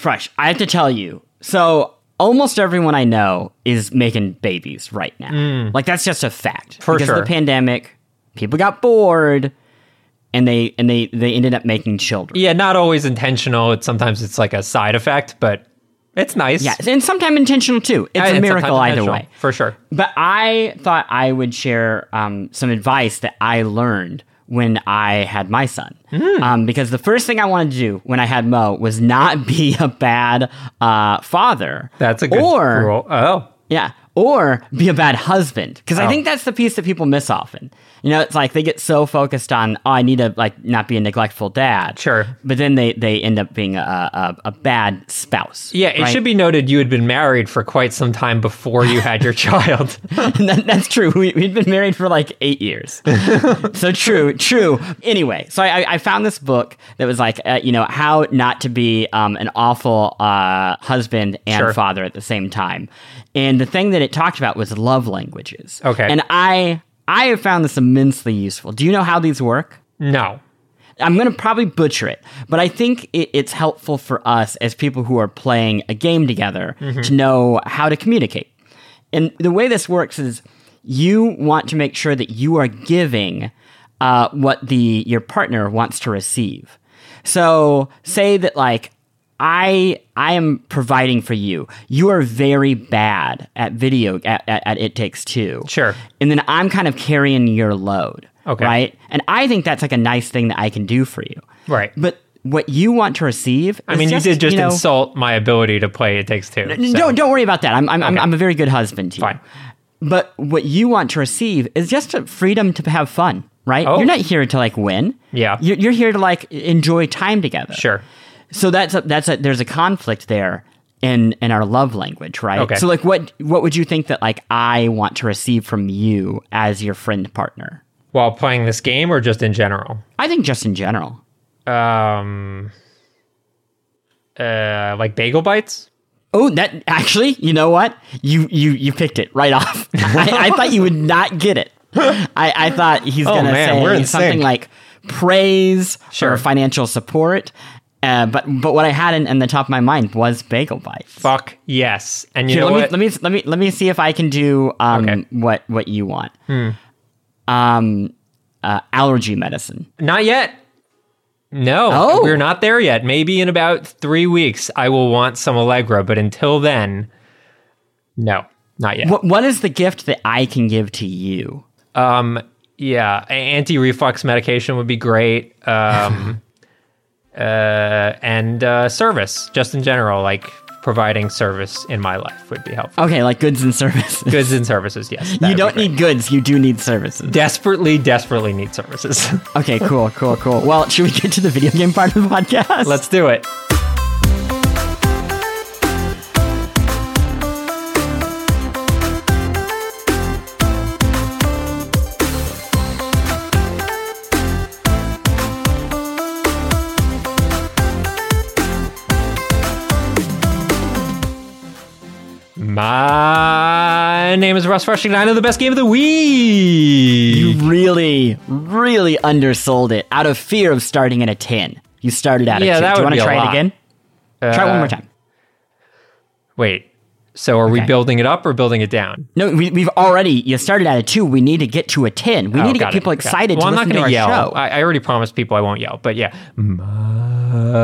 Fresh, I have to tell you. So almost everyone I know is making babies right now. Like, that's just a fact. For because sure. of the pandemic, people got bored, and they ended up making children. Yeah, not always intentional. Sometimes it's like a side effect, but it's nice. Yeah, and sometimes intentional too. It's a miracle either way. For sure. But I thought I would share some advice that I learned when I had my son. Because the first thing I wanted to do when I had Mo was not be a bad father. That's a good rule. Oh. Yeah. Or be a bad husband. Because I think that's the piece that people miss often. You know, it's like they get so focused on, I need to like not be a neglectful dad. Sure. But then they end up being a bad spouse. Yeah, it should be noted you had been married for quite some time before you had your child. That's true. We'd been married for like 8 years. So true. Anyway, so I found this book that was like, how not to be an awful husband and father at the same time. And the thing that it talked about was love languages. Okay. And I have found this immensely useful. Do you know how these work? No. I'm going to probably butcher it, but I think it's helpful for us as people who are playing a game together to know how to communicate. And the way this works is you want to make sure that you are giving what your partner wants to receive. So say that like, I am providing for you. You are very bad at at It Takes Two. Sure. And then I'm kind of carrying your load. Okay. Right? And I think that's like a nice thing that I can do for you. Right. But what you want to receive is you did just insult my ability to play It Takes Two. So. Don't worry about that. I'm a very good husband to you. Fine. But what you want to receive is just a freedom to have fun, right? Oh. You're not here to like win. Yeah. You're here to like enjoy time together. Sure. So there's a conflict there in our love language, right? Okay. So like what would you think that like I want to receive from you as your friend partner? While playing this game or just in general? I think just in general. Like bagel bites? Oh, that actually, you know what? You picked it right off. I thought you would not get it. I thought he's going to say something like praise or financial support. But what I had in the top of my mind was bagel bites. Fuck yes. And you Here, know what? Let me see if I can do what you want. Allergy medicine. Not yet. No, we're not there yet. Maybe in about 3 weeks I will want some Allegra, but until then, no, not yet. What is the gift that I can give to you? Yeah, anti-reflux medication would be great. And service, just in general, like providing service in my life would be helpful. Okay, like goods and services. Goods and services, yes. You don't need goods, you do need services. Desperately need services. Okay, cool. Well, should we get to the video game part of the podcast? Let's do it. My name is Russ Frushing, and I know the best game of the week. You really, really undersold it out of fear of starting at a 10. You started at a 2. That Do you would want be to a try lot. it again? Try it one more time. Wait, so are we building it up or building it down? No, you started at a 2. We need to get to a 10. We need to get people excited to listen to our show. I already promised people I won't yell, but yeah. My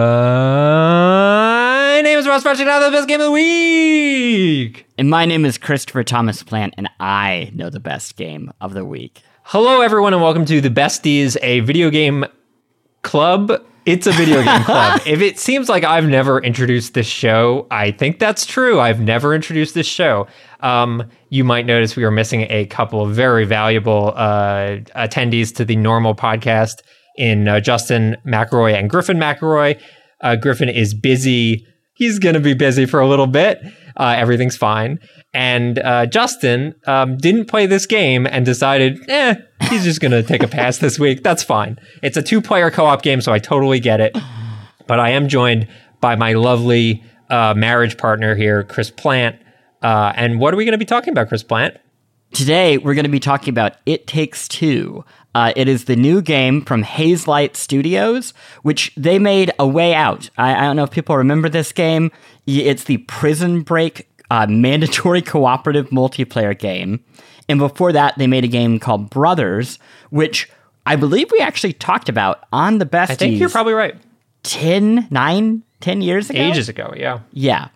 name is Ross Frushing, and I know the best game of the week. And my name is Christopher Thomas Plant, and I know the best game of the week. Hello, everyone, and welcome to The Besties, a video game club. It's a video game club. If it seems like I've never introduced this show, I think that's true. I've never introduced this show. You might notice we are missing a couple of very valuable attendees to the normal podcast in Justin McElroy and Griffin McElroy. Griffin is busy. He's going to be busy for a little bit. Everything's fine. And Justin didn't play this game and decided, he's just going to take a pass this week. That's fine. It's a 2-player co-op game, so I totally get it. But I am joined by my lovely marriage partner here, Chris Plant. And what are we going to be talking about, Chris Plant? Today, we're going to be talking about It Takes Two. It is the new game from Hazelight Studios, which they made A Way Out. I don't know if people remember this game. It's the Prison Break mandatory cooperative multiplayer game. And before that, they made a game called Brothers, which I believe we actually talked about on the Besties. I think you're probably right. 10 years ago? Ages ago, yeah. Yeah.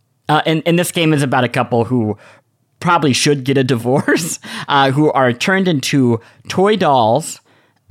And this game is about a couple who probably should get a divorce, who are turned into toy dolls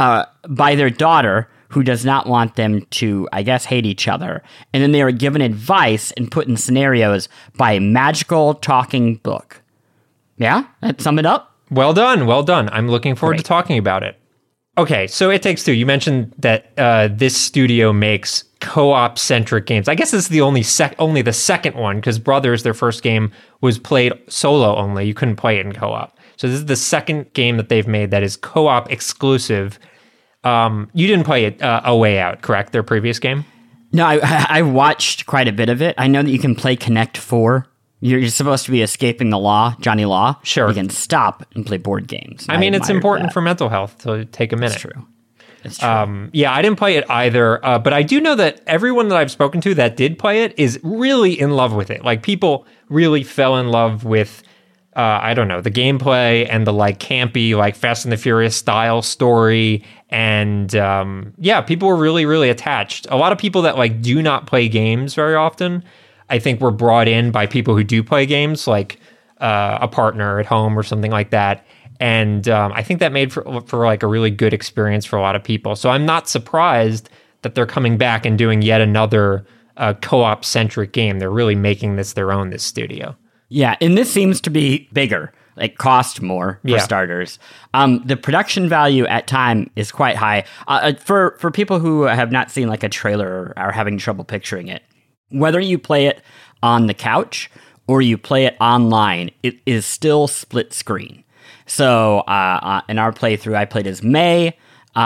by their daughter, who does not want them to, I guess, hate each other. And then they are given advice and put in scenarios by a magical talking book. Yeah? That sum it up? Well done. I'm looking forward to talking about it. Okay, so It Takes Two. You mentioned that this studio makes co-op centric games. I guess this is the only the second one, because Brothers, their first game, was played solo only. You couldn't play it in co-op. So this is the second game that they've made that is co-op exclusive. You didn't play it A Way Out, correct? Their previous game? No, I watched quite a bit of it. I know that you can play Connect 4. You're supposed to be escaping the law, Johnny Law. Sure. You can stop and play board games. I mean, it's important for mental health to take a minute. It's true. Yeah, I didn't play it either, but I do know that everyone that I've spoken to that did play it is really in love with it. Like, people really fell in love with, I don't know, the gameplay and the, like, campy, like, Fast and the Furious style story. And, yeah, people were really, really attached. A lot of people that, like, do not play games very often, I think, were brought in by people who do play games, like a partner at home or something like that. And I think that made for like a really good experience for a lot of people. So I'm not surprised that they're coming back and doing yet another co-op centric game. They're really making this their own, this studio. Yeah, and this seems to be bigger, like cost more for starters. The production value at time is quite high. For people who have not seen like a trailer or are having trouble picturing it, whether you play it on the couch or you play it online, it is still split screen. So in our playthrough, I played as May,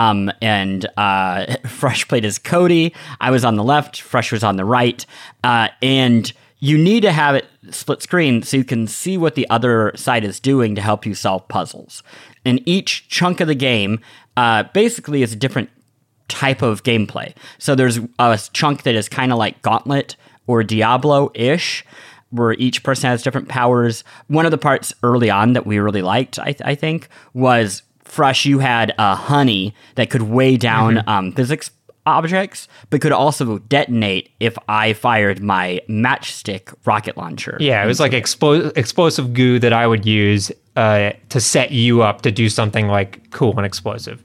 and Fresh played as Cody. I was on the left, Fresh was on the right, and you need to have it split screen so you can see what the other side is doing to help you solve puzzles. And each chunk of the game basically is a different type of gameplay. So there's a chunk that is kind of like Gauntlet or Diablo-ish, where each person has different powers. One of the parts early on that we really liked, I think, was Fresh, you had a honey that could weigh down physics objects, but could also detonate if I fired my matchstick rocket launcher. Yeah, it was like explosive goo that I would use to set you up to do something like cool and explosive.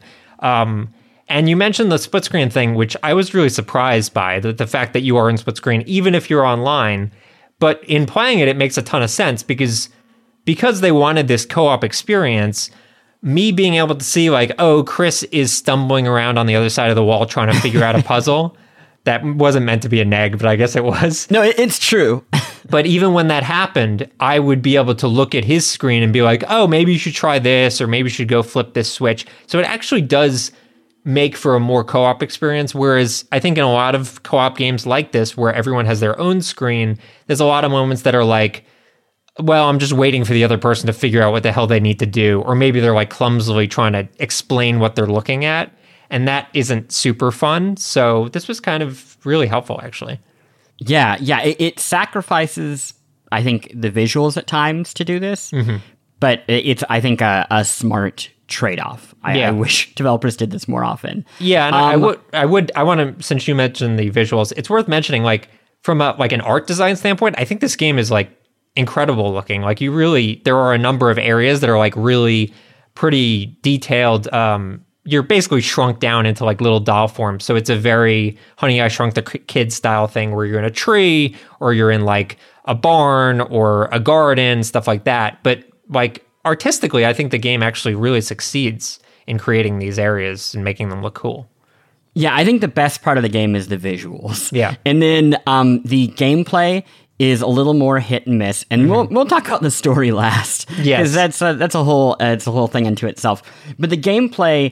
And you mentioned the split screen thing, which I was really surprised by, the fact that you are in split screen, even if you're online. But in playing it, it makes a ton of sense because they wanted this co-op experience, me being able to see like, oh, Chris is stumbling around on the other side of the wall trying to figure out a puzzle. That wasn't meant to be a neg, but I guess it was. No, it's true. But even when that happened, I would be able to look at his screen and be like, oh, maybe you should try this, or maybe you should go flip this switch. So it actually does make for a more co-op experience, whereas I think in a lot of co-op games like this, where everyone has their own screen, there's a lot of moments that are like, well, I'm just waiting for the other person to figure out what the hell they need to do, or maybe they're like clumsily trying to explain what they're looking at, and that isn't super fun. So this was kind of really helpful, actually. Yeah, it sacrifices, I think, the visuals at times to do this, but it's, I think, a smart trade-off. I wish developers did this more often. Yeah, and I want to, since you mentioned the visuals, it's worth mentioning, like, from an art design standpoint, I think this game is like incredible looking. Like, there are a number of areas that are like really pretty detailed. You're basically shrunk down into like little doll forms. So it's a very Honey, I Shrunk the Kids style thing where you're in a tree or you're in like a barn or a garden, stuff like that. But like, artistically, I think the game actually really succeeds in creating these areas and making them look cool. Yeah, I think the best part of the game is the visuals. Yeah. And then the gameplay is a little more hit and miss. And we'll talk about the story last. Yes. Because that's a whole thing unto itself. But the gameplay,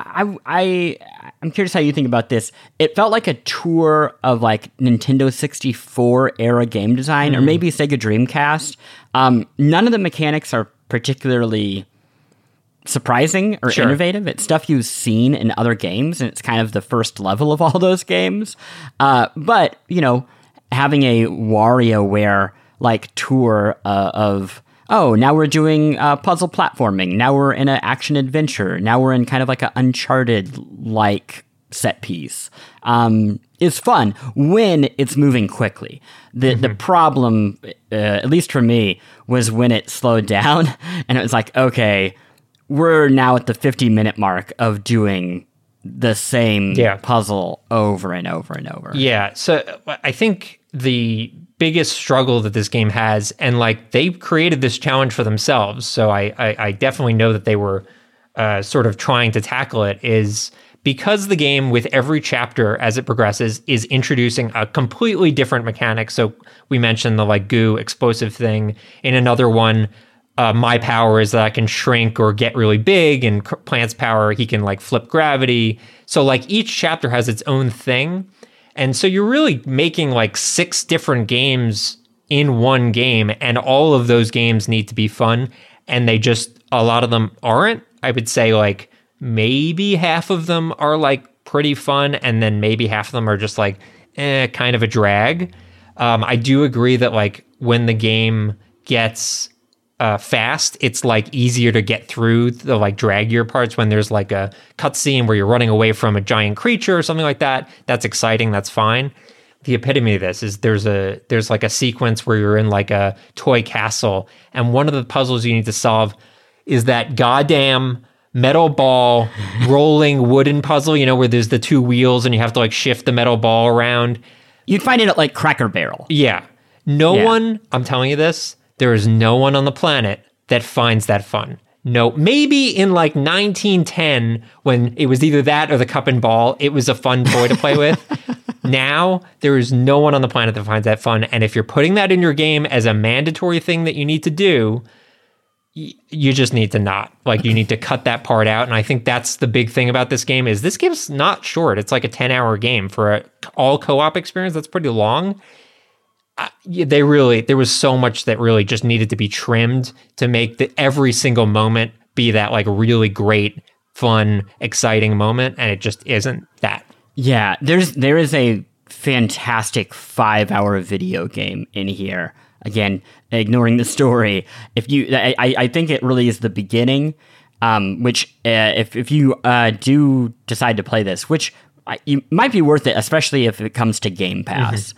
I'm curious how you think about this. It felt like a tour of like Nintendo 64 era game design, or maybe Sega Dreamcast. None of the mechanics are particularly surprising or innovative. It's stuff you've seen in other games, and it's kind of the first level of all those games. But, you know, having a WarioWare like tour of, oh, now we're doing puzzle platforming. Now we're in an action adventure. Now we're in kind of like an Uncharted like set piece. Is fun when it's moving quickly. The problem, at least for me, was when it slowed down and it was like, okay, we're now at the 50-minute mark of doing the same puzzle over and over and over. Yeah, so I think the biggest struggle that this game has, and like they created this challenge for themselves, so I definitely know that they were sort of trying to tackle it, is because the game with every chapter as it progresses is introducing a completely different mechanic. So we mentioned the like goo explosive thing. In another one, my power is that I can shrink or get really big, and Plant's power, he can like flip gravity. So like each chapter has its own thing. And so you're really making like 6 different games in one game, and all of those games need to be fun. And they just, a lot of them aren't. I would say like maybe half of them are like pretty fun, and then maybe half of them are just like kind of a drag. I do agree that like when the game gets fast, it's like easier to get through the like draggier parts. When there's like a cutscene where you're running away from a giant creature or something like that, that's exciting, that's fine. The epitome of this is there's like a sequence where you're in like a toy castle, and one of the puzzles you need to solve is that goddamn metal ball rolling wooden puzzle, you know, where there's the 2 wheels and you have to like shift the metal ball around. You'd find it at like Cracker Barrel. Yeah. No one, I'm telling you this, there is no one on the planet that finds that fun. No, maybe in like 1910, when it was either that or the cup and ball, it was a fun toy to play with. Now, there is no one on the planet that finds that fun. And if you're putting that in your game as a mandatory thing that you need to do, you just need to not. Like, you need to cut that part out. And I think that's the big thing about this game, is this game's not short. It's like a 10-hour game. For an all co-op experience, that's pretty long. There was so much that really just needed to be trimmed to make every single moment be that like really great, fun, exciting moment, and it just isn't that. Yeah, there is a fantastic 5-hour video game in here. Again, ignoring the story, I think it really is the beginning, which if you do decide to play this, which you might be worth it, especially if it comes to Game Pass.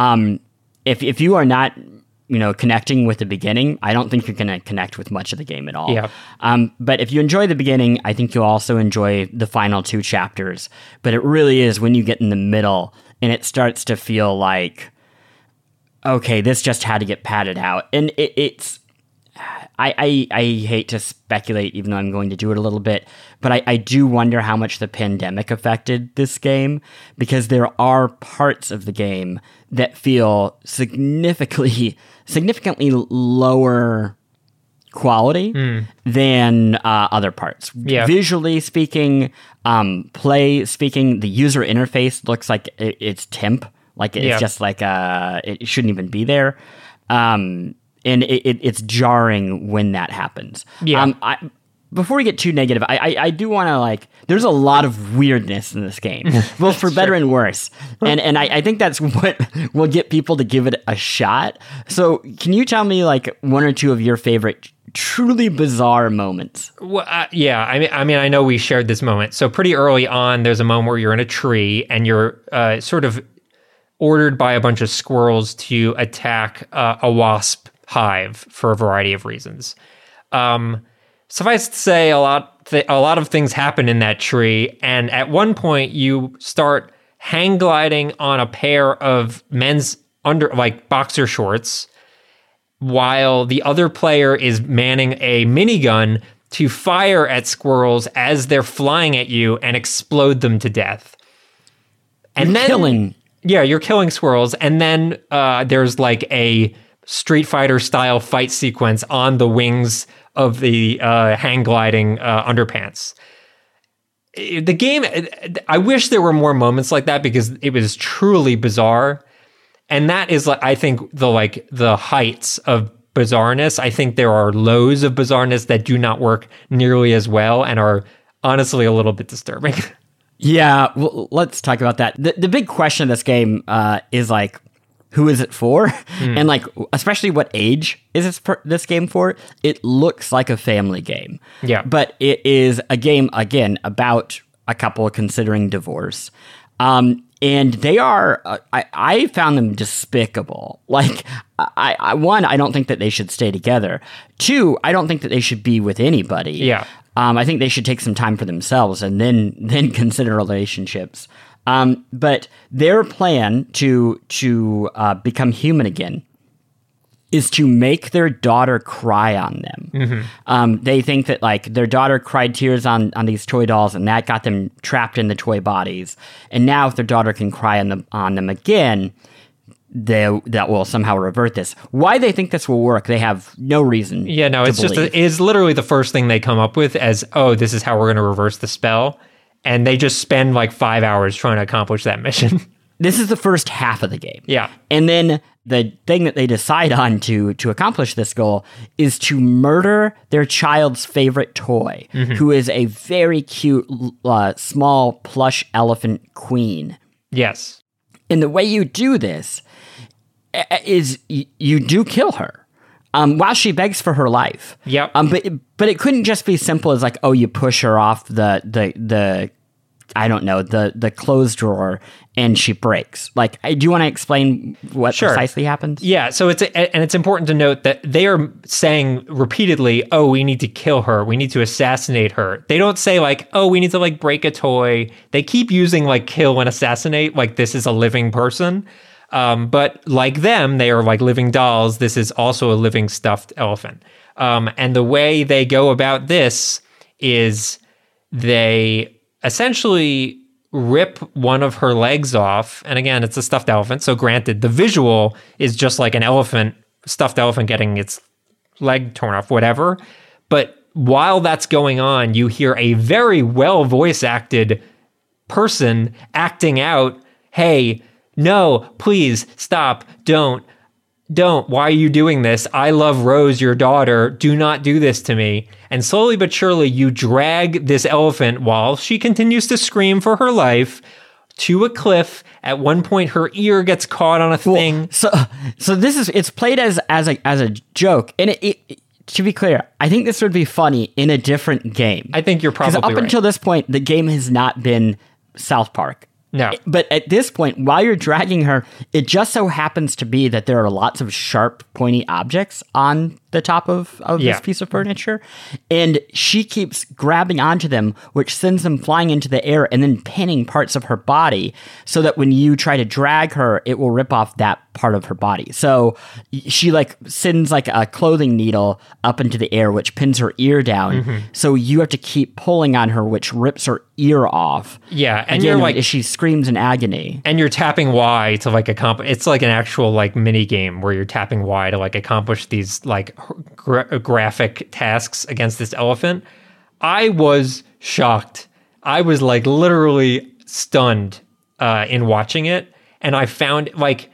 If you are not, you know, connecting with the beginning, I don't think you're going to connect with much of the game at all. Yeah. But if you enjoy the beginning, I think you'll also enjoy the final 2 chapters. But it really is when you get in the middle and it starts to feel like, okay, this just had to get padded out. And it's... I hate to speculate, even though I'm going to do it a little bit, but I do wonder how much the pandemic affected this game, because there are parts of the game that feel significantly lower quality than other parts. Yeah. Visually speaking, play speaking, the user interface looks like it's TIMP. Like it's just like it shouldn't even be there. And it's jarring when that happens. Yeah. Before we get too negative, I do want to, like, there's a lot of weirdness in this game, both for better and worse. And I think that's what will get people to give it a shot. So can you tell me, like, 1 or 2 of your favorite truly bizarre moments? Well, yeah. I mean, I know we shared this moment. So pretty early on, there's a moment where you're in a tree and you're sort of ordered by a bunch of squirrels to attack a wasp hive for a variety of reasons. Suffice to say, a lot of things happen in that tree, and at one point you start hang gliding on a pair of men's boxer shorts, while the other player is manning a minigun to fire at squirrels as they're flying at you and explode them to death. And you're killing squirrels, and then there's like a Street Fighter style fight sequence on the wings of the hang gliding underpants. The game, I wish there were more moments like that, because it was truly bizarre. And that is, I think, the heights of bizarreness. I think there are lows of bizarreness that do not work nearly as well and are honestly a little bit disturbing. Yeah, well, let's talk about that. The big question of this game is like, who is it for? And like, especially what age is this game for? It looks like a family game. Yeah. But it is a game, again, about a couple considering divorce. And they are, I found them despicable. Like, one, I don't think that they should stay together. Two, I don't think that they should be with anybody. Yeah. I think they should take some time for themselves and then consider relationships. But their plan to become human again is to make their daughter cry on them. They think that like their daughter cried tears on these toy dolls, and that got them trapped in the toy bodies. And now, if their daughter can cry on them again, that will somehow revert this. Why they think this will work, they have no reason. Yeah, no, it's believe. it's literally the first thing they come up with as, oh, this is how we're going to reverse the spell. And they just spend like 5 hours trying to accomplish that mission. This is the first half of the game. Yeah. And then the thing that they decide on to accomplish this goal is to murder their child's favorite toy, who is a very cute, small plush elephant queen. Yes. And the way you do this is you do kill her while she begs for her life. Yep. But it couldn't just be simple as like, oh, you push her off the I don't know, the clothes drawer and she breaks. Like, do you want to explain what precisely happens? Yeah, so it's important to note that they are saying repeatedly, oh, we need to kill her. We need to assassinate her. They don't say like, oh, we need to like break a toy. They keep using like kill and assassinate like this is a living person. But like them, they are like living dolls. This is also a living stuffed elephant. And the way they go about this is they essentially rip one of her legs off. And again, it's a stuffed elephant. So granted, the visual is just like an stuffed elephant getting its leg torn off, whatever. But while that's going on, you hear a very well voice acted person acting out, hey, no, please stop. Don't. Why are you doing this? I love Rose, your daughter. Do not do this to me. And slowly but surely, you drag this elephant while she continues to scream for her life to a cliff. At one point, her ear gets caught on a thing. So it's played as a joke. And it to be clear, I think this would be funny in a different game. I think you're probably right. Up until this point, the game has not been South Park. No. But at this point, while you're dragging her, it just so happens to be that there are lots of sharp, pointy objects on the top of this piece of furniture. And she keeps grabbing onto them, which sends them flying into the air and then pinning parts of her body so that when you try to drag her, it will rip off that part of her body. So she like sends like a clothing needle up into the air, which pins her ear down. So you have to keep pulling on her, which rips her ear off. Yeah, and again, you're like, she screams in agony. And you're tapping Y to like accomplish. It's like an actual like mini game where you're tapping Y to like accomplish these like graphic tasks against this elephant. I was shocked. I was like literally stunned in watching it, and I found like,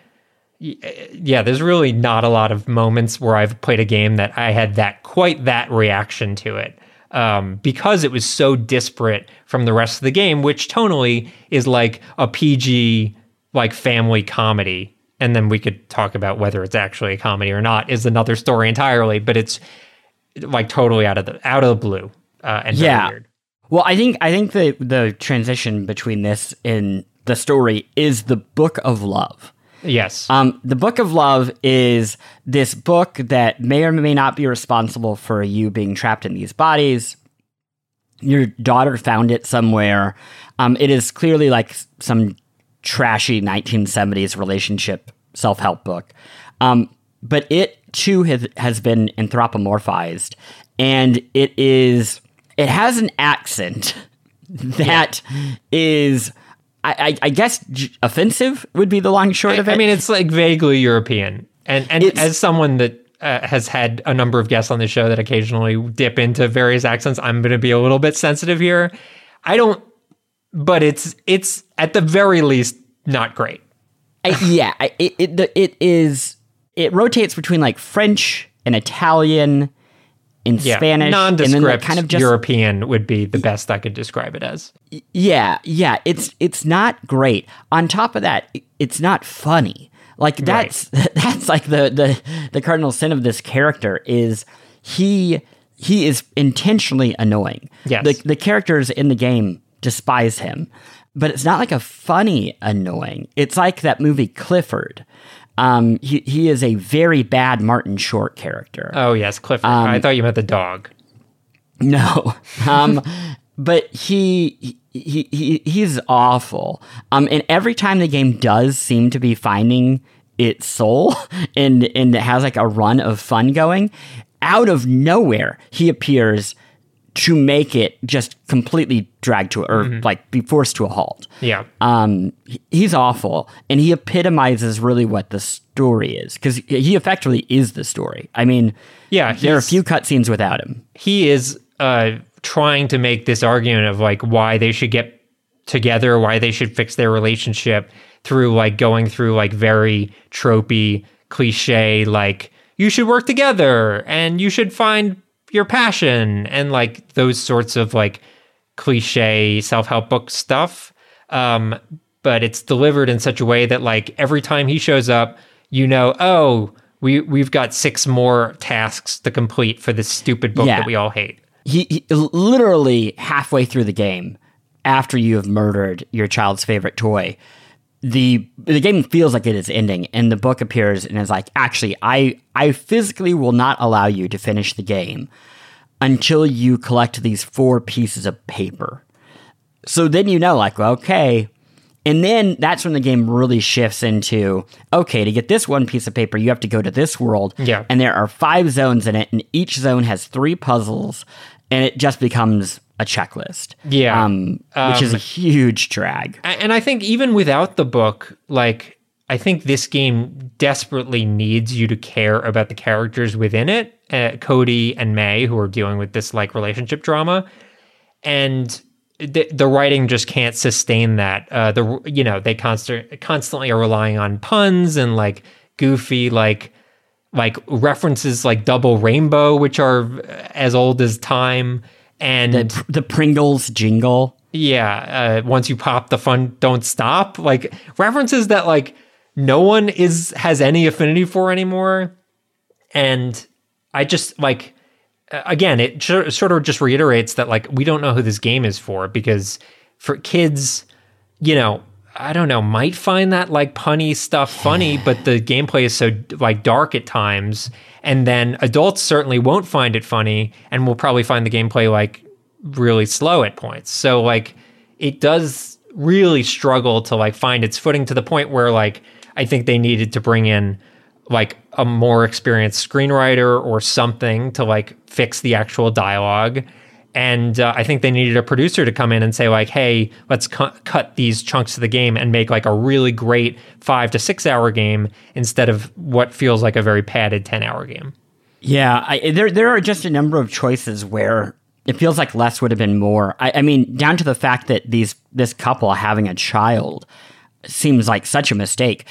yeah, there's really not a lot of moments where I've played a game that I had quite that reaction to it. Because it was so disparate from the rest of the game, which tonally is like a PG, like family comedy. And then we could talk about whether it's actually a comedy or not is another story entirely, but it's like totally out of the blue and very weird. Well, I think the transition between this and the story is the Book of Love. Yes. The Book of Love is this book that may or may not be responsible for you being trapped in these bodies. Your daughter found it somewhere. It is clearly like some trashy 1970s relationship self-help book. But it too has been anthropomorphized, and it has an accent that is, I guess, offensive would be the long and short of it. I mean, it's like vaguely European, and as someone that has had a number of guests on the show that occasionally dip into various accents, I'm going to be a little bit sensitive here. But it's at the very least not great. It rotates between like French in Italian, in Spanish, nondescript and then like kind of just European would be the best I could describe it as. Yeah, it's not great. On top of that, it's not funny. Like that's like the cardinal sin of this character is he is intentionally annoying. Yes. The characters in the game despise him, but it's not like a funny annoying. It's like that movie Clifford. He is a very bad Martin Short character. Oh yes, Clifford. I thought you meant the dog. No, but he's awful. And every time the game does seem to be finding its soul and it has like a run of fun going, out of nowhere he appears to make it just completely drag to or like be forced to a halt. Yeah. He's awful, and he epitomizes really what the story is, because he effectively is the story. I mean, yeah, there are a few cutscenes without him. He is trying to make this argument of like why they should get together, why they should fix their relationship through like going through like very tropey, cliche, like you should work together and you should find your passion and like those sorts of like cliche self-help book stuff. But it's delivered in such a way that like every time he shows up, you know, oh, we've got 6 more tasks to complete for this stupid book that we all hate. He literally halfway through the game, after you have murdered your child's favorite toy, the game feels like it is ending, and the book appears and is like, actually, I physically will not allow you to finish the game until you collect these 4 pieces of paper. So then you know, like, okay. And then that's when the game really shifts into, okay, to get this 1 piece of paper, you have to go to this world. Yeah. And there are 5 zones in it, and each zone has 3 puzzles, and it just becomes a checklist. Yeah. Which is a huge drag. And I think even without the book, like, I think this game desperately needs you to care about the characters within it, Cody and May, who are dealing with this like relationship drama. And the writing just can't sustain that. They constantly are relying on puns and like goofy like references like Double Rainbow, which are as old as time, and the Pringles jingle. Yeah, once you pop, the fun don't stop. Like references that like no one has any affinity for anymore. And I just like, again, it sort of just reiterates that like we don't know who this game is for, because for kids, you know, I don't know, might find that like punny stuff funny, but the gameplay is so like dark at times. And then adults certainly won't find it funny and will probably find the gameplay like really slow at points. So like it does really struggle to like find its footing, to the point where like I think they needed to bring in like a more experienced screenwriter or something to like fix the actual dialogue. And I think they needed a producer to come in and say like, hey, let's cut these chunks of the game and make like a really great 5 to 6 hour game instead of what feels like a very padded 10-hour game. Yeah, there are just a number of choices where it feels like less would have been more. I mean, down to the fact that this couple having a child seems like such a mistake.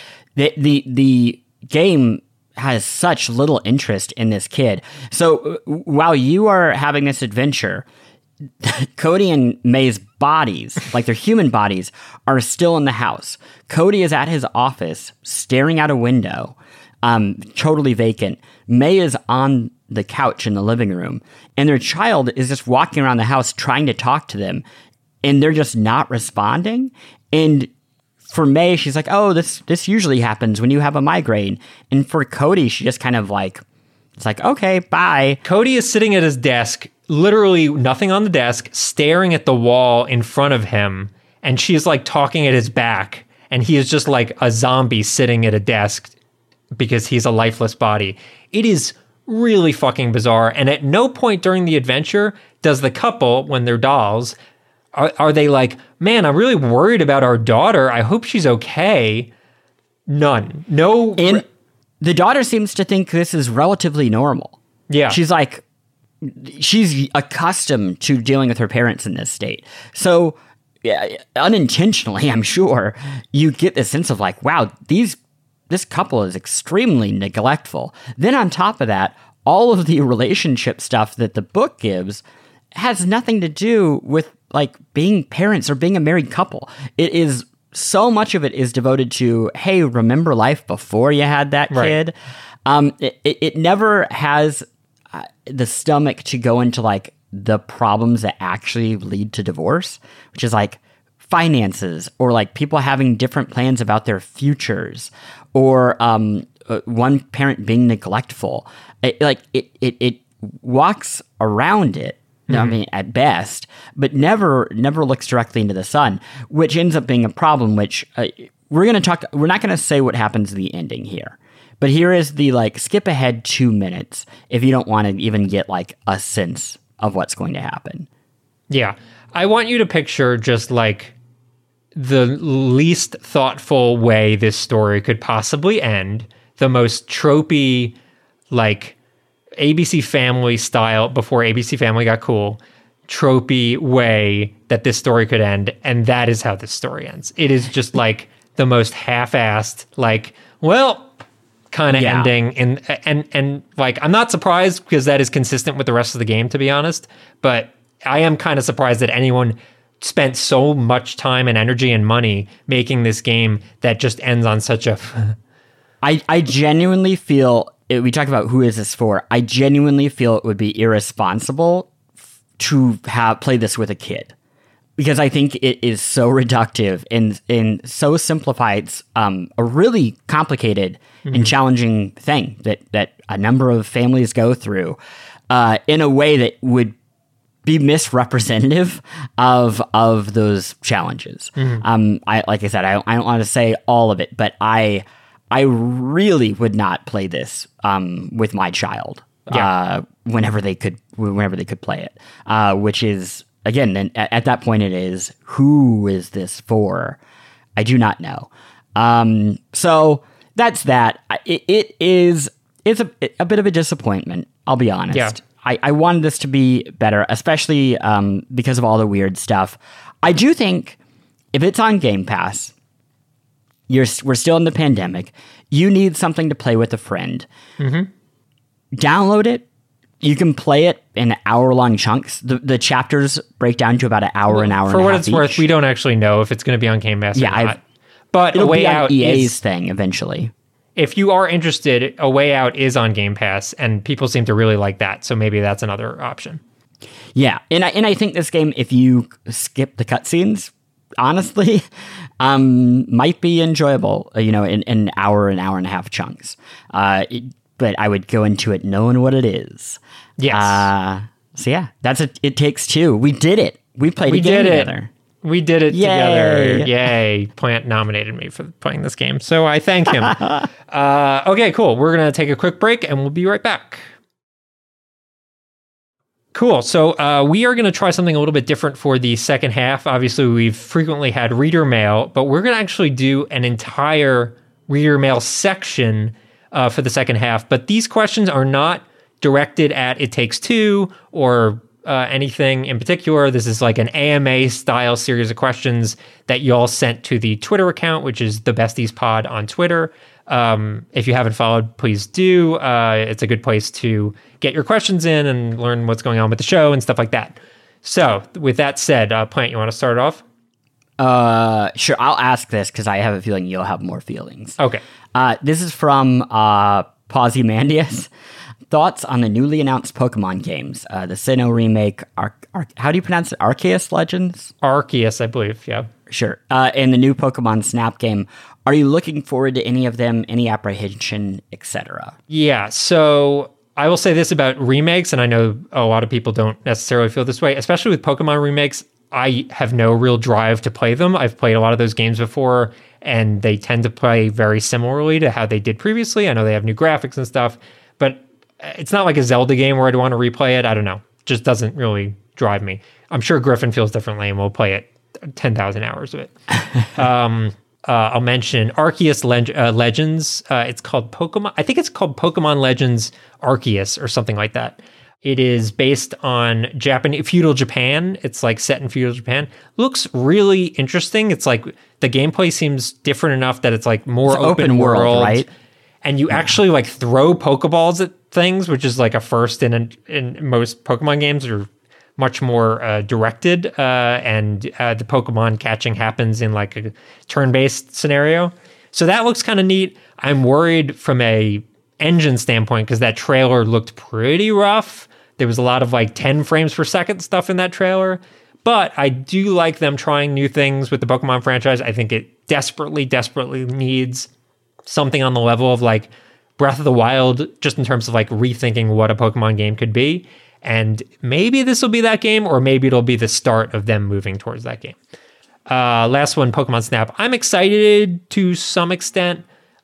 The game has such little interest in this kid. So while you are having this adventure, Cody and May's bodies, like their human bodies, are still in the house. Cody is at his office, staring out a window, totally vacant. May is on the couch in the living room, and their child is just walking around the house trying to talk to them, and they're just not responding. And for May, she's like, oh, this usually happens when you have a migraine. And for Cody, she just kind of like, it's like, okay, bye. Cody is sitting at his desk, literally nothing on the desk, staring at the wall in front of him. And she's like talking at his back. And he is just like a zombie sitting at a desk because he's a lifeless body. It is really fucking bizarre. And at no point during the adventure does the couple, when they're dolls, are they like, man, I'm really worried about our daughter. I hope she's okay. None. No. And the daughter seems to think this is relatively normal. Yeah. She's like, she's accustomed to dealing with her parents in this state. So unintentionally, I'm sure, you get this sense of like, wow, this couple is extremely neglectful. Then on top of that, all of the relationship stuff that the book gives has nothing to do with like being parents or being a married couple. It is so much of it is devoted to, hey, remember life before you had that kid. It never has the stomach to go into like the problems that actually lead to divorce, which is like finances or like people having different plans about their futures or one parent being neglectful. It walks around it. I mean, at best, but never looks directly into the sun, which ends up being a problem. Which we're not going to say what happens in the ending here, but here is the like skip ahead 2 minutes if you don't want to even get like a sense of what's going to happen. Yeah, I want you to picture just like the least thoughtful way this story could possibly end, the most tropey, like ABC Family style, before ABC Family got cool, tropey way that this story could end, and that is how this story ends. It is just like the most half-assed, like, well, kind of ending, and like, I'm not surprised because that is consistent with the rest of the game, to be honest, but I am kind of surprised that anyone spent so much time and energy and money making this game that just ends on such a... I genuinely feel... We talk about who is this for. I genuinely feel it would be irresponsible to play this with a kid, because I think it is so reductive and so simplifies a really complicated and challenging thing that a number of families go through in a way that would be misrepresentative of those challenges. Like I said, I don't want to say all of it, but I really would not play this with my child whenever they could play it. Which is, again, at that point it is, who is this for? I do not know. So that's that. It's a bit of a disappointment, I'll be honest. Yeah. I wanted this to be better, especially because of all the weird stuff. I do think if it's on Game Pass, we're still in the pandemic. You need something to play with a friend. Download it. You can play it in hour-long chunks. The chapters break down to about an hour and a half. For what it's worth, we don't actually know if it's going to be on Game Pass or not. But it'll A Way be on Out EA's thing eventually. If you are interested, A Way Out is on Game Pass, and people seem to really like that. So maybe that's another option. Yeah, and I think this game, if you skip the cutscenes, honestly, might be enjoyable, in an hour and a half chunks. But I would go into it knowing what it is. Yes. So yeah, that's It Takes Two. We did it. We played a game together. We did it together. Yay. Plant nominated me for playing this game, so I thank him. Okay, cool. We're going to take a quick break, and we'll be right back. Cool. So we are going to try something a little bit different for the second half. Obviously, we've frequently had reader mail, but we're going to actually do an entire reader mail section for the second half. But these questions are not directed at It Takes Two or anything in particular. This is like an AMA style series of questions that y'all sent to the Twitter account, which is the Besties Pod on Twitter. If you haven't followed, please do. It's a good place to get your questions in and learn what's going on with the show and stuff like that. So with that said, Plant, you want to start off? Sure. I'll ask this because I have a feeling you'll have more feelings. Okay. This is from Pausimandius. Thoughts on the newly announced Pokemon games? The Sinnoh remake, how do you pronounce it? Arceus Legends? Arceus, I believe, yeah. Sure. And the new Pokemon Snap game. Are you looking forward to any of them, any apprehension, etc.? Yeah, so I will say this about remakes, and I know a lot of people don't necessarily feel this way, especially with Pokemon remakes. I have no real drive to play them. I've played a lot of those games before, and they tend to play very similarly to how they did previously. I know they have new graphics and stuff, but it's not like a Zelda game where I'd want to replay it. I don't know. It just doesn't really drive me. I'm sure Griffin feels differently, and we'll play it 10,000 hours of it. I'll mention Arceus Legends. It's called Pokemon. I think it's called Pokemon Legends Arceus or something like that. It is based on feudal Japan. It's like set in feudal Japan. Looks really interesting. It's like the gameplay seems different enough that it's like more open world, right? And you actually like throw Pokeballs at things, which is like a first in most Pokemon games, are much more directed, and the Pokemon catching happens in like a turn-based scenario. So that looks kind of neat. I'm worried from a engine standpoint because that trailer looked pretty rough. There was a lot of like 10 frames per second stuff in that trailer. But I do like them trying new things with the Pokemon franchise. I think it desperately needs something on the level of like Breath of the Wild, just in terms of like rethinking what a Pokemon game could be. And maybe this will be that game, or maybe it'll be the start of them moving towards that game. Last one, Pokemon Snap. I'm excited to some extent.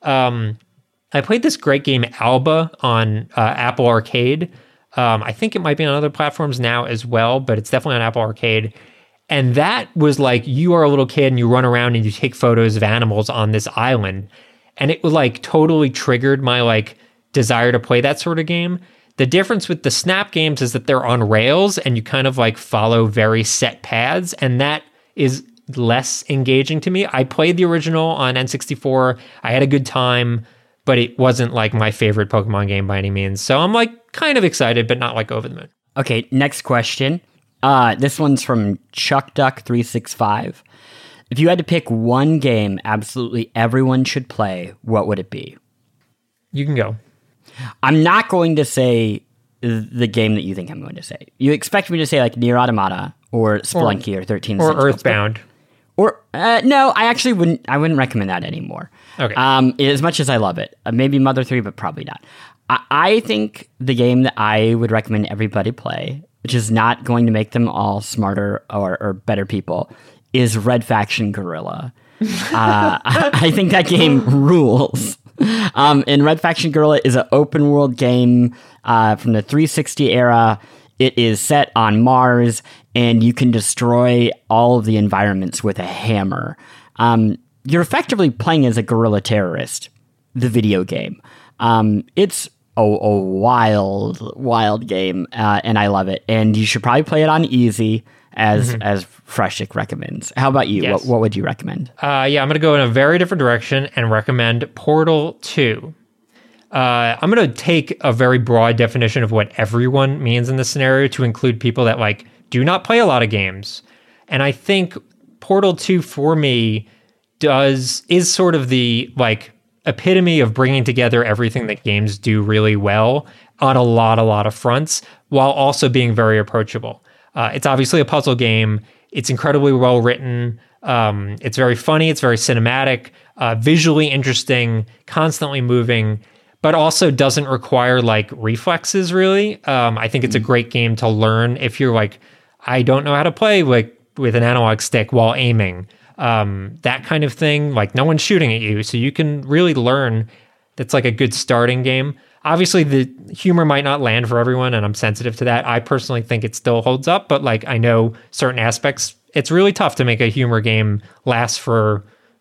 I played this great game, Alba, on Apple Arcade. I think it might be on other platforms now as well, but it's definitely on Apple Arcade. And that was like, you are a little kid and you run around and you take photos of animals on this island. And it was like totally triggered my like desire to play that sort of game. The difference with the Snap games is that they're on rails and you kind of like follow very set paths, and that is less engaging to me. I played the original on N64. I had a good time, but it wasn't like my favorite Pokemon game by any means. So I'm like kind of excited, but not like over the moon. Okay, next question. This one's from ChuckDuck365. If you had to pick one game absolutely everyone should play, what would it be? You can go. I'm not going to say the game that you think I'm going to say. You expect me to say like Nier Automata or Spelunky or 13 or Sentinels, Earthbound. Or no, I actually wouldn't. I wouldn't recommend that anymore. Okay. As much as I love it, maybe Mother 3, but probably not. I think the game that I would recommend everybody play, which is not going to make them all smarter or better people, is Red Faction Guerrilla. I think that game rules. And Red Faction Guerrilla is an open world game from the 360 era. It is set on Mars, and you can destroy all of the environments with a hammer. You're effectively playing as a guerrilla terrorist, the video game. It's a wild game, and I love it. And you should probably play it on easy, as Freshik recommends. How about you? Yes. What would you recommend? I'm going to go in a very different direction and recommend Portal 2. I'm going to take a very broad definition of what everyone means in this scenario to include people that like do not play a lot of games. And I think Portal 2 for me is sort of the like epitome of bringing together everything that games do really well on a lot of fronts, while also being very approachable. It's obviously a puzzle game. It's incredibly well written. It's very funny. It's very cinematic, visually interesting, constantly moving, but also doesn't require like reflexes really. I think it's a great game to learn if you're like, I don't know how to play like with an analog stick while aiming. That kind of thing. Like no one's shooting at you, so you can really learn. That's like a good starting game. Obviously, the humor might not land for everyone, and I'm sensitive to that. I personally think it still holds up, but like I know certain aspects, it's really tough to make a humor game last for,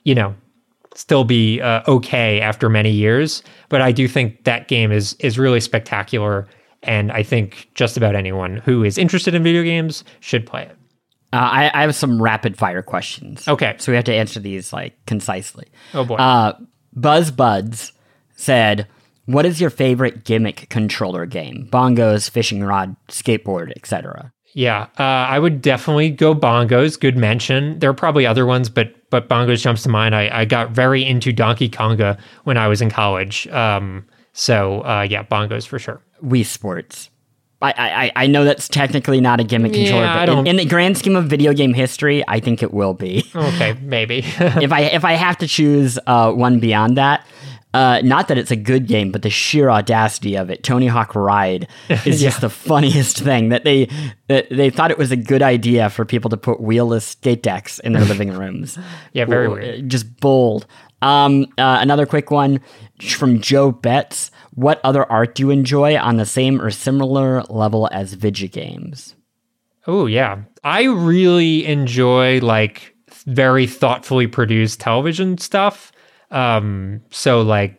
still be okay after many years. But I do think that game is really spectacular, and I think just about anyone who is interested in video games should play it. I have some rapid fire questions. Okay. So we have to answer these like concisely. Oh boy. Buzz Buds said, what is your favorite gimmick controller game? Bongos, fishing rod, skateboard, etc. Yeah, I would definitely go Bongos. Good mention. There are probably other ones, but Bongos jumps to mind. I got very into Donkey Konga when I was in college. So Bongos for sure. Wii Sports. I know that's technically not a gimmick controller, but in the grand scheme of video game history, I think it will be. Okay, maybe. If I have to choose one beyond that, not that it's a good game, but the sheer audacity of it, Tony Hawk Ride, is just the funniest thing. That they thought it was a good idea for people to put wheelless skate decks in their living rooms. Yeah, very weird. Just bold. Another quick one from Joe Betts. What other art do you enjoy on the same or similar level as video games? Oh, yeah. I really enjoy like very thoughtfully produced television stuff. So like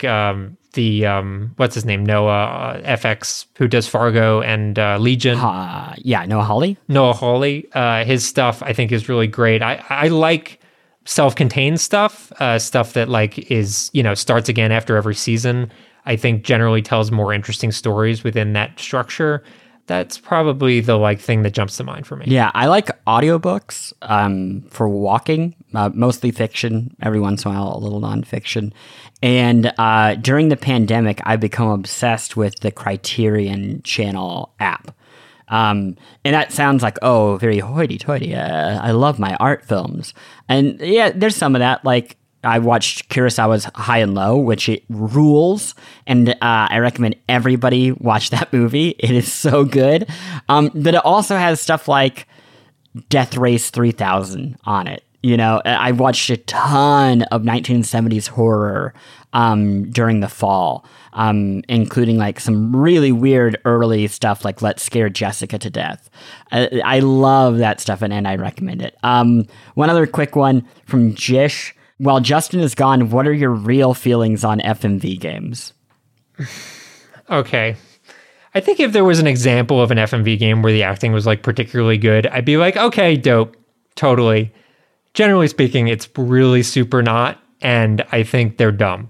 what's his name? Noah FX, who does Fargo and Legion. Noah Hawley. Noah Hawley. His stuff I think is really great. I like self-contained stuff that like is, starts again after every season. I think generally tells more interesting stories within that structure. That's probably the like thing that jumps to mind for me. Yeah, I like audiobooks for walking, mostly fiction, every once in a while a little nonfiction. And during the pandemic, I've become obsessed with the Criterion Channel app. And that sounds like, oh, very hoity-toity. I love my art films. And yeah, there's some of that. Like, I watched Kurosawa's High and Low, which it rules, and I recommend everybody watch that movie. It is so good. But it also has stuff like Death Race 3000 on it. You know, I watched a ton of 1970s horror during the fall, including like some really weird early stuff like Let's Scare Jessica to Death. I love that stuff, and I recommend it. One other quick one from Jish. While Justin is gone, what are your real feelings on FMV games? Okay. I think if there was an example of an FMV game where the acting was like particularly good, I'd be like, okay, dope. Totally. Generally speaking, it's really super not, and I think they're dumb.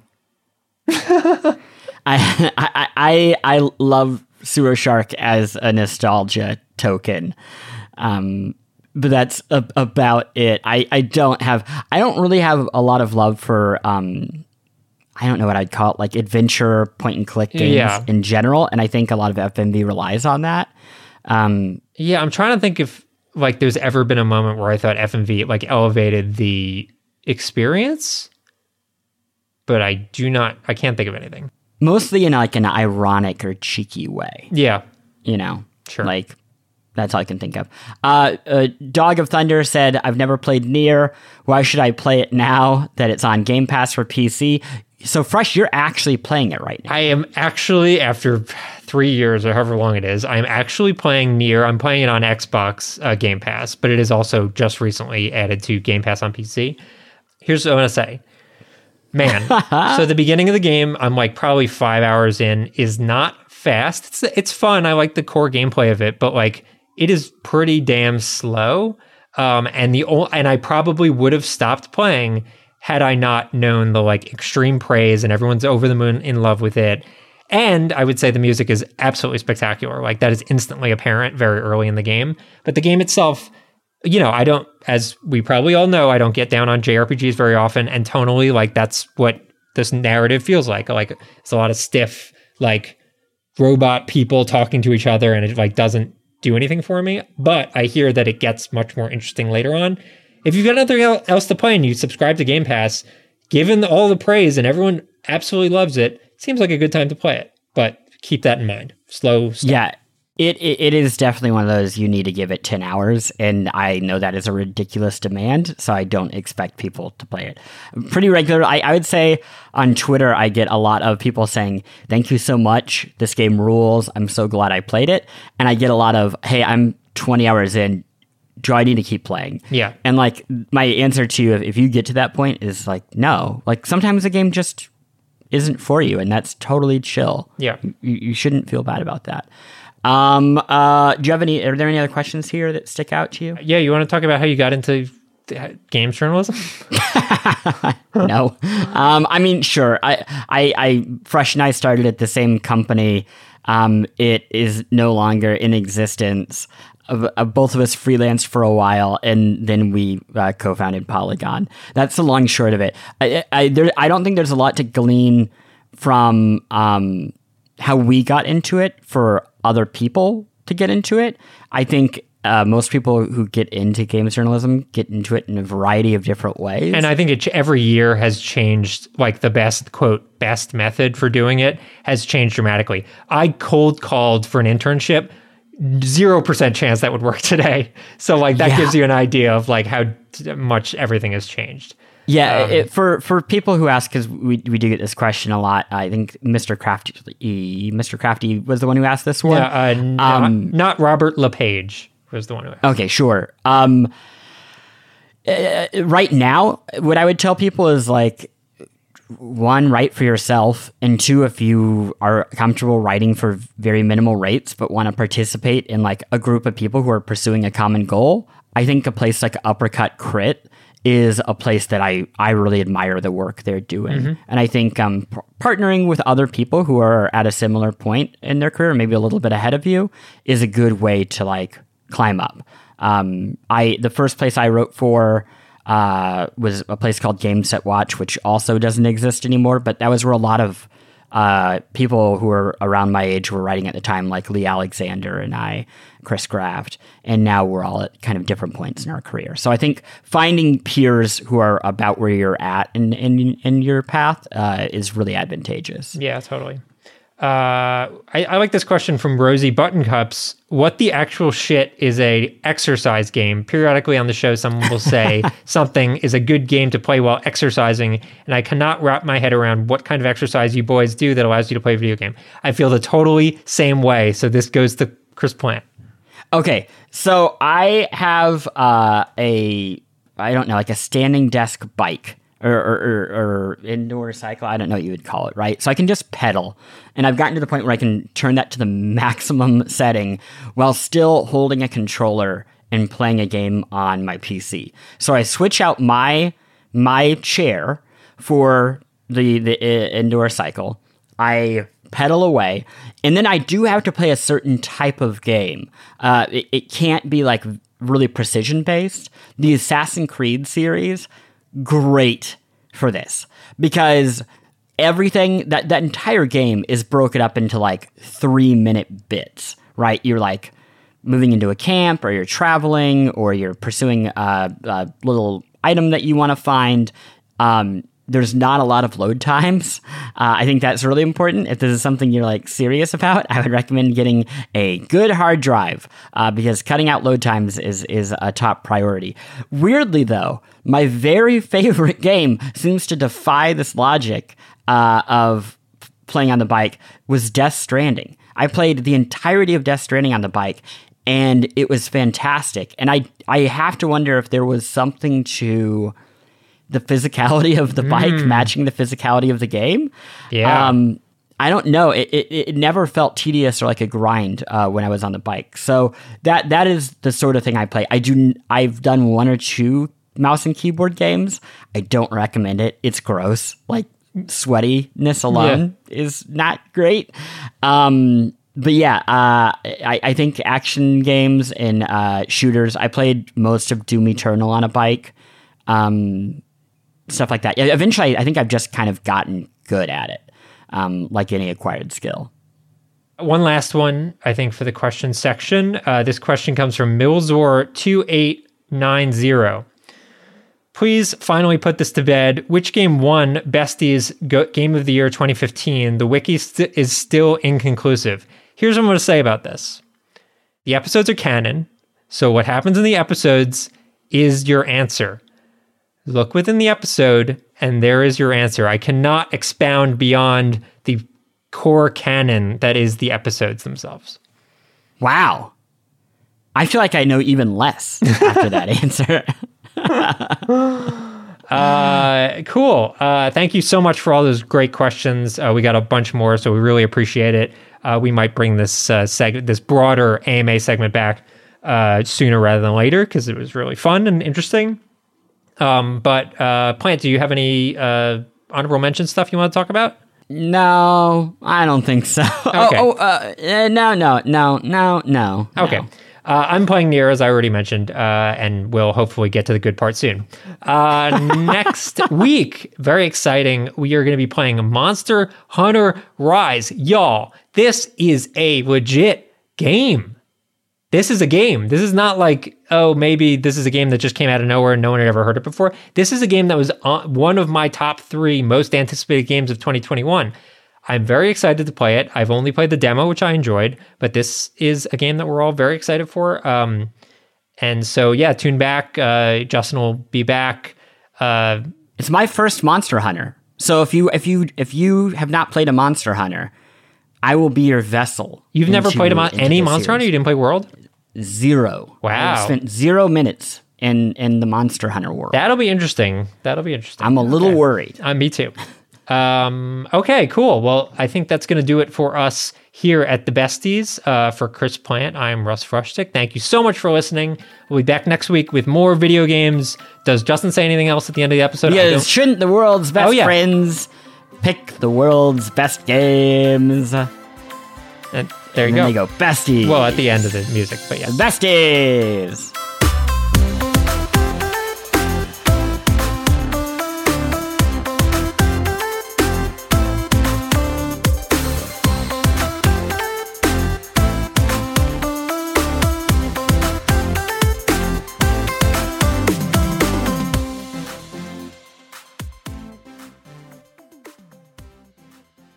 I love Sewer Shark as a nostalgia token. But that's about it. I don't really have a lot of love for, I don't know what I'd call it, like adventure point and click games in general. And I think a lot of FMV relies on that. Yeah, I'm trying to think if like there's ever been a moment where I thought FMV like elevated the experience, but I can't think of anything. Mostly in like an ironic or cheeky way. Yeah. You know, sure. Like, that's all I can think of. Dog of Thunder said, I've never played Nier. Why should I play it now that it's on Game Pass for PC? So, Fresh, you're actually playing it right now. I am actually, after 3 years or however long it is, I'm actually playing Nier. I'm playing it on Xbox Game Pass, but it is also just recently added to Game Pass on PC. Here's what I'm going to say. Man, so the beginning of the game, I'm like probably 5 hours in, is not fast. It's fun. I like the core gameplay of it, but like, it is pretty damn slow, and I probably would have stopped playing had I not known the like extreme praise and everyone's over the moon in love with it. And I would say the music is absolutely spectacular. Like that is instantly apparent very early in the game. But the game itself, you know, I don't, as we probably all know, I don't get down on JRPGs very often, and tonally, like that's what this narrative feels like. Like it's a lot of stiff, like robot people talking to each other, and it like doesn't do anything for me, but I hear that it gets much more interesting later on. If you've got nothing else to play and you subscribe to Game Pass, given all the praise and everyone absolutely loves it, seems like a good time to play it. But keep that in mind. Slow start. Yeah, it is definitely one of those you need to give it 10 hours, and I know that is a ridiculous demand, so I don't expect people to play it. Pretty regular. I would say on Twitter, I get a lot of people saying, thank you so much, this game rules, I'm so glad I played it, and I get a lot of, hey, I'm 20 hours in, do I need to keep playing? Yeah. And like, my answer to you, if you get to that point, is like, no. Like, sometimes the game just isn't for you, and that's totally chill. Yeah. You shouldn't feel bad about that. Do you have are there any other questions here that stick out to you? Yeah, you want to talk about how you got into games journalism? No. I mean, sure. I Fresh and I started at the same company. It is no longer in existence. Both of us freelanced for a while, and then we co-founded Polygon. That's the long and short of it. I don't think there's a lot to glean from how we got into it for other people to get into it. I think most people who get into games journalism get into it in a variety of different ways. And I think every year has changed, like the best method for doing it has changed dramatically. I cold called for an internship, 0% chance that would work today. So like that gives you an idea of like how much everything has changed. Yeah, for people who ask, because we do get this question a lot. I think Mr. Crafty was the one who asked this one. Yeah, not Robert LePage was the one who asked. Okay, sure. Right now, what I would tell people is like, one, write for yourself, and two, if you are comfortable writing for very minimal rates but want to participate in like a group of people who are pursuing a common goal, I think a place like Uppercut Crit is a place that I really admire the work they're doing. And I think partnering with other people who are at a similar point in their career, maybe a little bit ahead of you, is a good way to like climb up. The first place I wrote for was a place called Game Set Watch, which also doesn't exist anymore, but that was where a lot of people who were around my age were writing at the time, like Lee Alexander and Chris Graft, and now we're all at kind of different points in our career. So I think finding peers who are about where you're at in your path is really advantageous. Yeah, totally. I like this question from Rosie Buttoncups. What the actual shit is a exercise game? Periodically on the show, someone will say something is a good game to play while exercising, and I cannot wrap my head around what kind of exercise you boys do that allows you to play a video game. I feel the totally same way. So this goes to Chris Plant. Okay, so I have like a standing desk bike or indoor cycle. I don't know what you would call it, right? So I can just pedal, and I've gotten to the point where I can turn that to the maximum setting while still holding a controller and playing a game on my PC. So I switch out my chair for the indoor cycle. I pedal away, and then I do have to play a certain type of game. It can't be like really precision based. The Assassin's Creed series, great for this, because everything that entire game is broken up into like 3-minute bits, right? You're like moving into a camp, or you're traveling, or you're pursuing a little item that you want to find. There's not a lot of load times. I think that's really important. If this is something you're like serious about, I would recommend getting a good hard drive, because cutting out load times is a top priority. Weirdly though, my very favorite game seems to defy this logic of playing on the bike was Death Stranding. I played the entirety of Death Stranding on the bike, and it was fantastic. And I have to wonder if there was something to the physicality of the bike matching the physicality of the game. Yeah. I don't know. It never felt tedious or like a grind when I was on the bike. So that is the sort of thing I play. I've done 1 or 2 mouse and keyboard games. I don't recommend it. It's gross. Like sweatiness alone is not great. But yeah, I think action games and shooters. I played most of Doom Eternal on a bike. Stuff like that. Eventually, I think I've just kind of gotten good at it, like any acquired skill. One last one, I think, for the question section. This question comes from Milzor2890. Please finally put this to bed. Which game won Bestie's Game of the Year 2015? The wiki is still inconclusive. Here's what I'm going to say about this. The episodes are canon, so what happens in the episodes is your answer. Look within the episode, and there is your answer. I cannot expound beyond the core canon that is the episodes themselves. Wow. I feel like I know even less after that answer. Cool. Thank you so much for all those great questions. We got a bunch more, so we really appreciate it. We might bring this this broader AMA segment back sooner rather than later, because it was really fun and interesting. But Plant, do you have any honorable mention stuff you want to talk about? No, I don't think so. Okay. No. Okay. I'm playing Nier, as I already mentioned, and we'll hopefully get to the good part soon. Next week, very exciting, we are going to be playing Monster Hunter Rise. Y'all, this is a legit game. This is a game. This is not like, oh, maybe this is a game that just came out of nowhere and no one had ever heard it before. This is a game that was one of my top 3 most anticipated games of 2021. I'm very excited to play it. I've only played the demo, which I enjoyed, but this is a game that we're all very excited for. And so, yeah, tune back. Justin will be back. It's my first Monster Hunter. So if you have not played a Monster Hunter, I will be your vessel. You've never played any Monster Hunter? You didn't play World? 0. Wow. I spent 0 minutes in the Monster Hunter world. That'll be interesting. I'm a little worried. Me too. Okay, cool. Well, I think that's going to do it for us here at the Besties. For Chris Plant, I'm Russ Frushtick. Thank you so much for listening. We'll be back next week with more video games. Does Justin say anything else at the end of the episode? Yes, shouldn't the world's best friends pick the world's best games? And there you and go. They go, Besties. Well, at the end of the music, but yeah. Besties.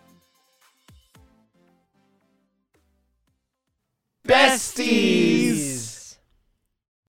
Besties!